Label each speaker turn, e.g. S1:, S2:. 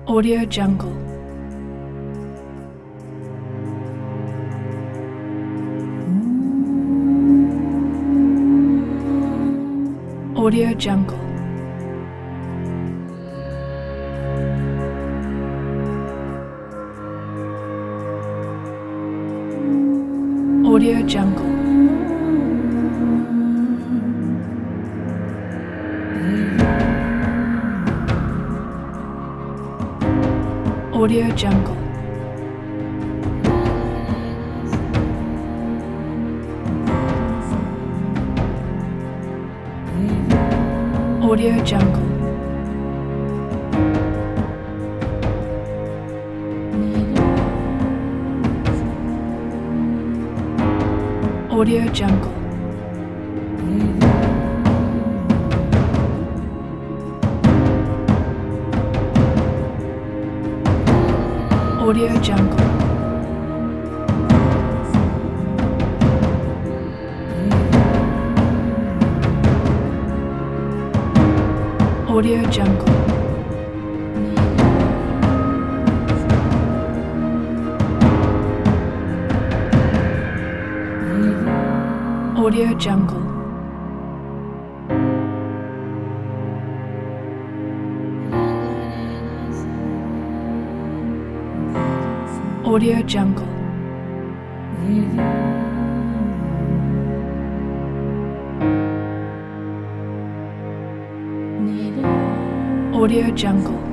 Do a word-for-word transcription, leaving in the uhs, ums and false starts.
S1: Audio Jungle. Audio Jungle. Audio Jungle. Audio Jungle. Audio Jungle. Audio Jungle. Audio Jungle. Audio Jungle. Audio Jungle. Audio Jungle. Audio Jungle.